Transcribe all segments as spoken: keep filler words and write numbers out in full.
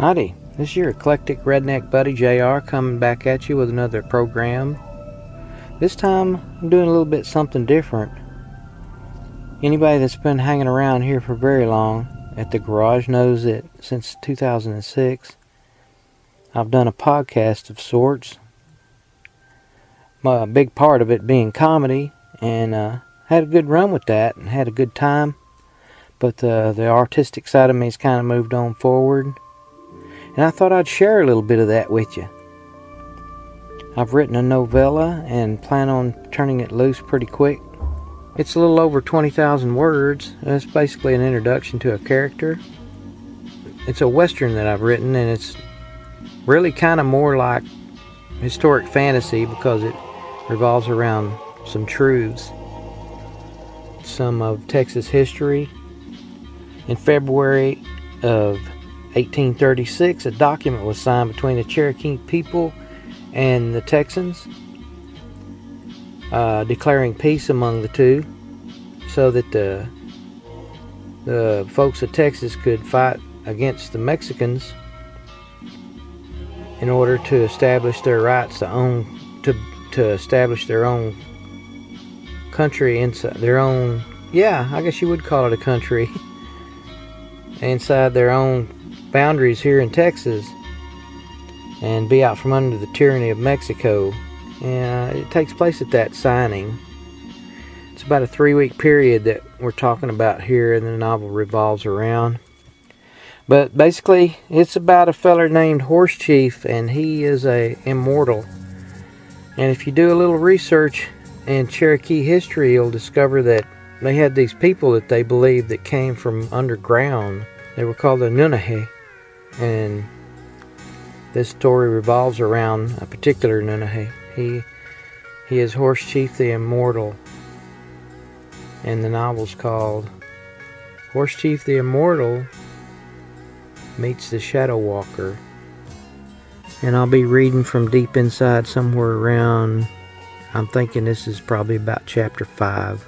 Howdy, this is your eclectic redneck buddy J R coming back at you with another program. This time I'm doing a little bit something different. Anybody that's been hanging around here for very long at the garage knows that since two thousand six I've done a podcast of sorts. A big part of it being comedy, and uh, had a good run with that and had a good time. But uh, the artistic side of me has kind of moved on forward. And I thought I'd share a little bit of that with you. I've written a novella and plan on turning it loose pretty quick. It's a little over twenty thousand words. It's basically an introduction to a character. It's a western that I've written, and it's really kind of more like historic fantasy because it revolves around some truths, some of Texas history. In February of eighteen thirty-six, a document was signed between the Cherokee people and the Texans, uh, declaring peace among the two, so that the, the folks of Texas could fight against the Mexicans in order to establish their rights to own, to to establish their own country inside their own, yeah, I guess you would call it a country, inside their own boundaries here in Texas, and be out from under the tyranny of Mexico. And uh, it takes place at that signing. It's about a three-week period that we're talking about here, and the novel revolves around. But basically, it's about a feller named Horse Chief, and he is a immortal. And if you do a little research in Cherokee history, you'll discover that they had these people that they believed that came from underground. They were called the Nunahee. And this story revolves around a particular Nunahee. He, he is Horse Chief the Immortal. And the novel's called Horse Chief the Immortal Meets the Shadow Walker. And I'll be reading from deep inside somewhere around, I'm thinking this is probably about chapter five.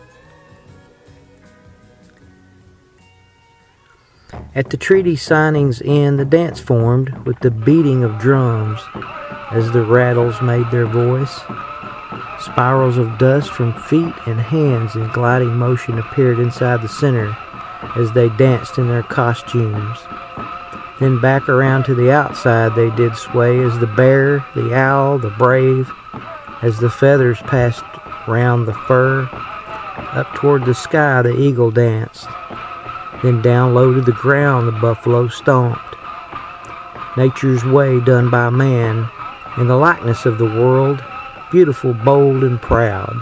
At the treaty signing's end, the dance formed with the beating of drums as the rattles made their voice. Spirals of dust from feet and hands in gliding motion appeared inside the center as they danced in their costumes. Then back around to the outside they did sway as the bear, the owl, the brave, as the feathers passed round the fur. Up toward the sky the eagle danced. Then down low to the ground the buffalo stomped. Nature's way done by man, in the likeness of the world, beautiful, bold, and proud.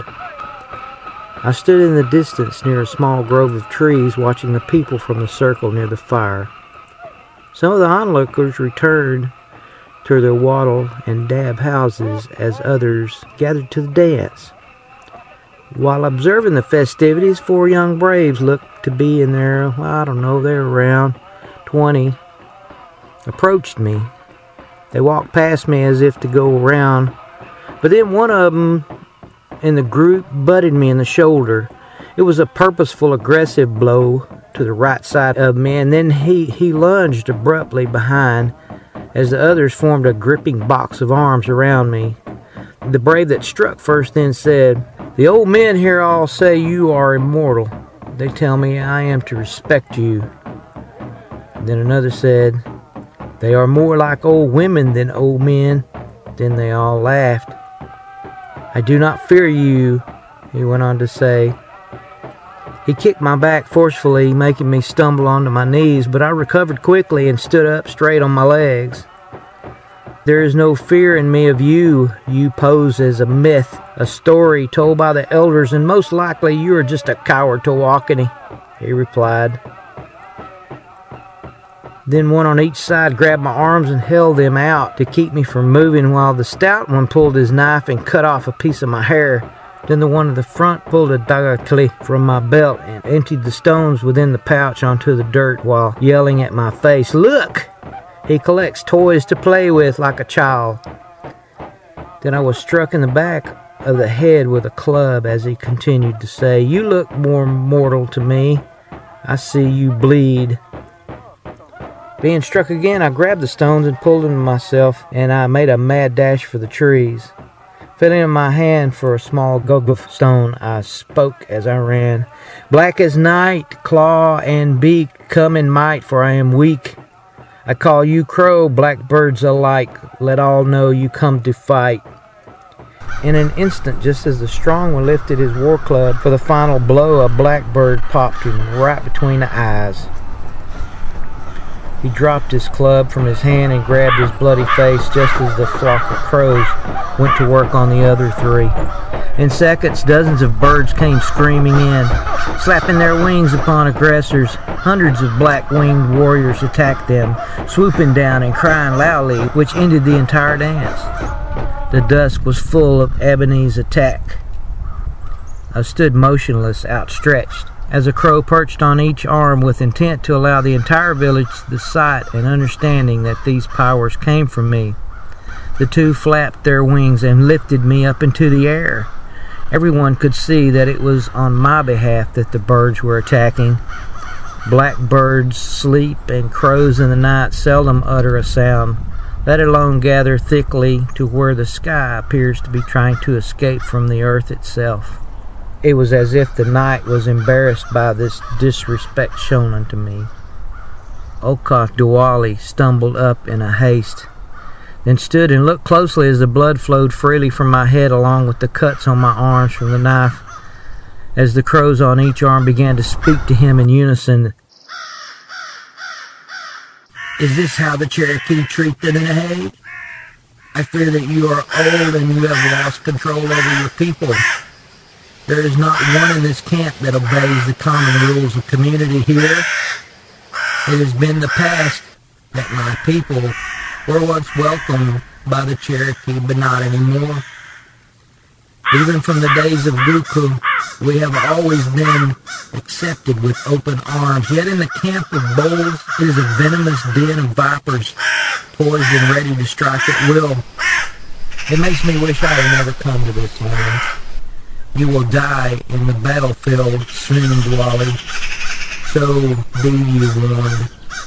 I stood in the distance near a small grove of trees, watching the people from the circle near the fire. Some of the onlookers returned to their wattle and dab houses as others gathered to the dance. While observing the festivities, four young braves looked to be in their, well, I don't know, they're around twenty, approached me. They walked past me as if to go around, but then one of them in the group butted me in the shoulder. It was a purposeful, aggressive blow to the right side of me, and then he, he lunged abruptly behind as the others formed a gripping box of arms around me. The brave that struck first then said, "The old men here all say you are immortal. They tell me I am to respect you." Then another said, "They are more like old women than old men." Then they all laughed. "I do not fear you," he went on to say. He kicked my back forcefully, making me stumble onto my knees, but I recovered quickly and stood up straight on my legs. "There is no fear in me of you. You pose as a myth, a story told by the elders, and most likely you are just a coward, Towakani," he replied. Then one on each side grabbed my arms and held them out to keep me from moving, while the stout one pulled his knife and cut off a piece of my hair. Then the one in the front pulled a dagatli from my belt and emptied the stones within the pouch onto the dirt while yelling at my face, "Look! He collects toys to play with like a child." Then I was struck in the back of the head with a club as he continued to say, "You look more mortal to me. I see you bleed." Being struck again, I grabbed the stones and pulled them to myself, and I made a mad dash for the trees. Feeling in my hand for a small guguf stone, I spoke as I ran. Black as night, claw and beak, come in might, for I am weak. I call you crow, blackbirds alike, let all know you come to fight. In an instant, just as the strong one lifted his war club for the final blow, a blackbird popped him right between the eyes. He dropped his club from his hand and grabbed his bloody face just as the flock of crows went to work on the other three. In seconds, dozens of birds came screaming in, slapping their wings upon aggressors. Hundreds of black-winged warriors attacked them, swooping down and crying loudly, which ended the entire dance. The dusk was full of Ebony's attack. I stood motionless, outstretched, as a crow perched on each arm with intent to allow the entire village the sight and understanding that these powers came from me. The two flapped their wings and lifted me up into the air. Everyone could see that it was on my behalf that the birds were attacking. Blackbirds sleep and crows in the night seldom utter a sound, let alone gather thickly to where the sky appears to be trying to escape from the earth itself. It was as if the night was embarrassed by this disrespect shown unto me. Okoth Diwali stumbled up in a haste, then stood and looked closely as the blood flowed freely from my head along with the cuts on my arms from the knife, as the crows on each arm began to speak to him in unison. Is this how the Cherokee treat the Nahade? I fear that you are old and you have lost control over your people. There is not one in this camp that obeys the common rules of community here. It has been the past that my people were once welcomed by the Cherokee, but not anymore. Even from the days of Guku, we have always been accepted with open arms. Yet in the camp of bulls, it is a venomous den of vipers, poised and ready to strike at will. It makes me wish I had never come to this land. You will die in the battlefield soon, Diwali. So be you warned.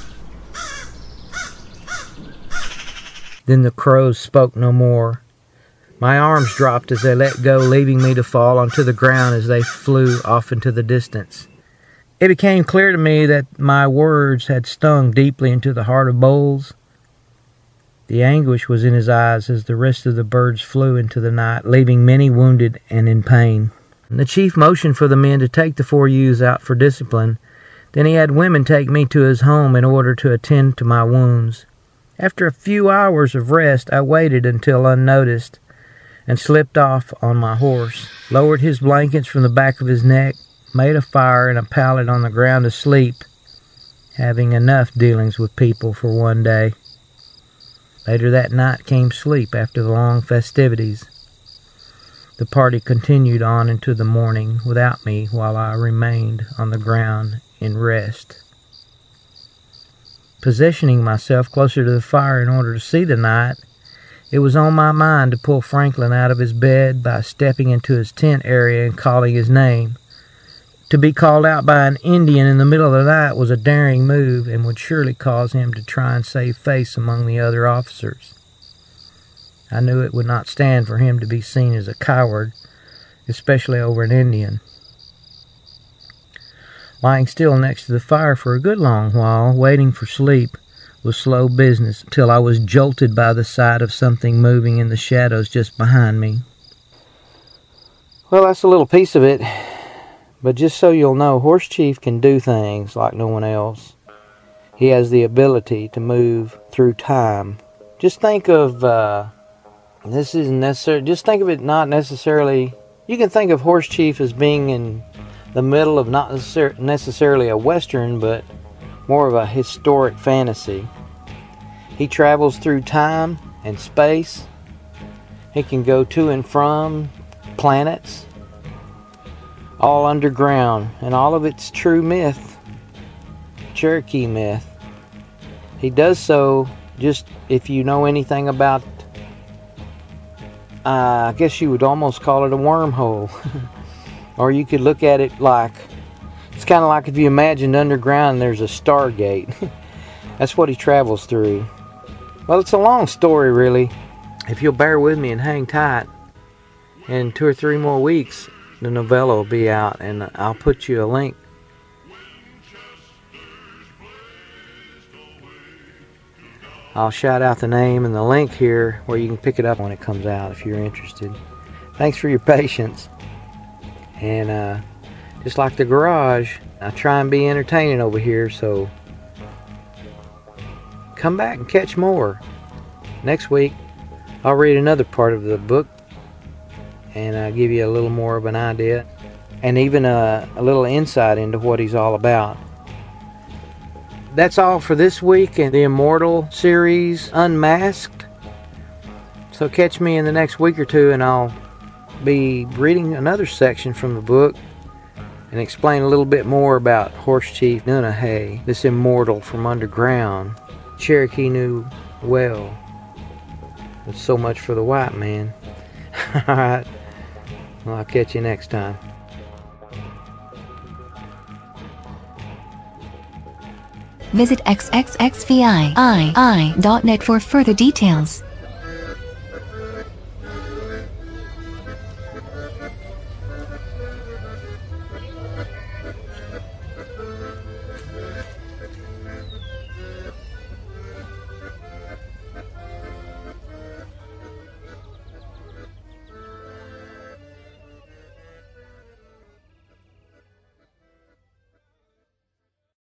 Then the crows spoke no more. My arms dropped as they let go, leaving me to fall onto the ground as they flew off into the distance. It became clear to me that my words had stung deeply into the heart of Bowles. The anguish was in his eyes as the rest of the birds flew into the night, leaving many wounded and in pain. The chief motioned for the men to take the four youths out for discipline. Then he had women take me to his home in order to attend to my wounds. After a few hours of rest, I waited until unnoticed and slipped off on my horse, lowered his blankets from the back of his neck, made a fire and a pallet on the ground to sleep, having enough dealings with people for one day. Later that night came sleep after the long festivities. The party continued on into the morning without me while I remained on the ground in rest. Positioning myself closer to the fire in order to see the night, it was on my mind to pull Franklin out of his bed by stepping into his tent area and calling his name. To be called out by an Indian in the middle of the night was a daring move and would surely cause him to try and save face among the other officers. I knew it would not stand for him to be seen as a coward, especially over an Indian. Lying still next to the fire for a good long while, waiting for sleep, was slow business until I was jolted by the sight of something moving in the shadows just behind me. Well, that's a little piece of it. But just so you'll know, Horse Chief can do things like no one else. He has the ability to move through time. Just think of, uh, this isn't necessary, just think of it not necessarily, you can think of Horse Chief as being in the middle of not necessar- necessarily a Western, but more of a historic fantasy. He travels through time and space. He can go to and from planets, all underground, and all of it's true myth, Cherokee myth. He does so just if you know anything about, uh, I guess you would almost call it a wormhole. Or you could look at it like, it's kind of like if you imagined underground there's a Stargate. That's what he travels through. Well, it's a long story, really. If you'll bear with me and hang tight, in two or three more weeks, the novella will be out, and I'll put you a link. I'll shout out the name and the link here where you can pick it up when it comes out if you're interested. Thanks for your patience. And uh, just like the garage, I try and be entertaining over here, so come back and catch more. Next week, I'll read another part of the book and I'll give you a little more of an idea and even a, a little insight into what he's all about. That's all for this week in the Immortal series, Unmasked. So catch me in the next week or two and I'll be reading another section from the book and explain a little bit more about Horse Chief Nunahee, this immortal from underground. Cherokee knew well. There's so much for the white man. Alright, well, I'll catch you next time. Visit x x x v i i i dot net for further details.